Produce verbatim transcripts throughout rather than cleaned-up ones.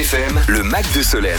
F M, le Mag de Solène.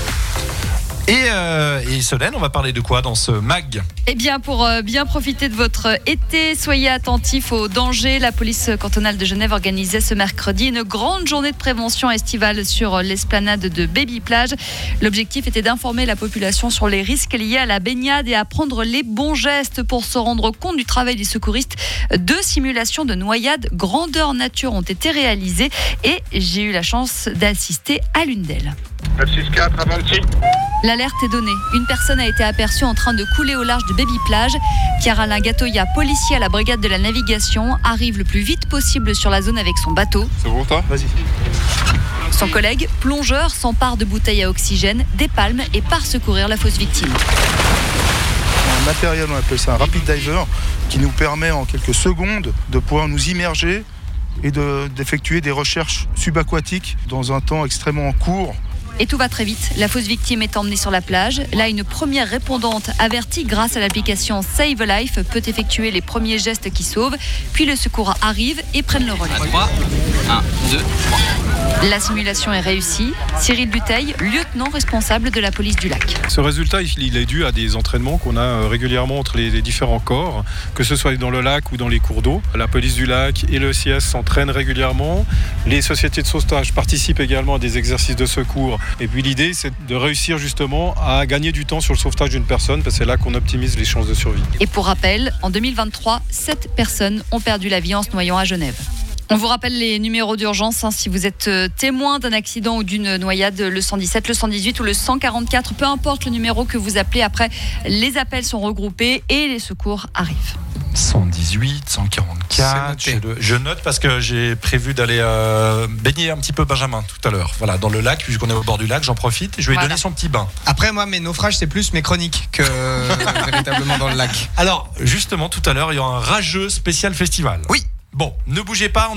Et, euh, et Solène, on va parler de quoi dans ce mag ? Eh bien, pour euh, bien profiter de votre été, soyez attentifs aux dangers. La police cantonale de Genève organisait ce mercredi une grande journée de prévention estivale sur l'esplanade de Baby-Plage. L'objectif était d'informer la population sur les risques liés à la baignade et à prendre les bons gestes pour se rendre compte du travail des secouristes. Deux simulations de noyade grandeur nature ont été réalisées et j'ai eu la chance d'assister à l'une d'elles. neuf six quatre à vingt-six. L'alerte est donnée. Une personne a été aperçue en train de couler au large de Baby-Plage. Pierre-Alain Gatoya, policier à la brigade de la navigation, arrive le plus vite possible sur la zone avec son bateau. C'est bon toi ? Vas-y. Son collègue, plongeur, s'empare de bouteilles à oxygène, des palmes et part secourir la fausse victime. Un matériel, on appelle ça un rapid diver, qui nous permet en quelques secondes de pouvoir nous immerger et de, d'effectuer des recherches subaquatiques dans un temps extrêmement court. Et tout va très vite. La fausse victime est emmenée sur la plage. Là, une première répondante avertie grâce à l'application Save a Life peut effectuer les premiers gestes qui sauvent. Puis le secours arrive et prennent le relais. trois, un, deux, trois. La simulation est réussie. Cyril Buteil, lieutenant responsable de la police du lac. Ce résultat, il est dû à des entraînements qu'on a régulièrement entre les différents corps, que ce soit dans le lac ou dans les cours d'eau. La police du lac et le C I S s'entraînent régulièrement. Les sociétés de sauvetage participent également à des exercices de secours. Et puis l'idée, c'est de réussir justement à gagner du temps sur le sauvetage d'une personne, parce que c'est là qu'on optimise les chances de survie. Et pour rappel, en deux mille vingt-trois, sept personnes ont perdu la vie en se noyant à Genève. On vous rappelle les numéros d'urgence hein, si vous êtes témoin d'un accident ou d'une noyade, le cent dix-sept, le cent dix-huit ou le cent quarante-quatre, peu importe le numéro que vous appelez. Après, les appels sont regroupés et les secours arrivent. cent dix-huit, cent quarante-quatre. C'est noté. Le, je note parce que j'ai prévu d'aller euh, baigner un petit peu Benjamin tout à l'heure. Voilà, dans le lac, puisqu'on est au bord du lac, j'en profite. Je vais lui Voilà. donner son petit bain. Après, moi, mes naufrages, c'est plus mes chroniques que véritablement dans le lac. Alors, justement, tout à l'heure, il y a un rageux spécial festival. Oui. Bon, ne bougez pas.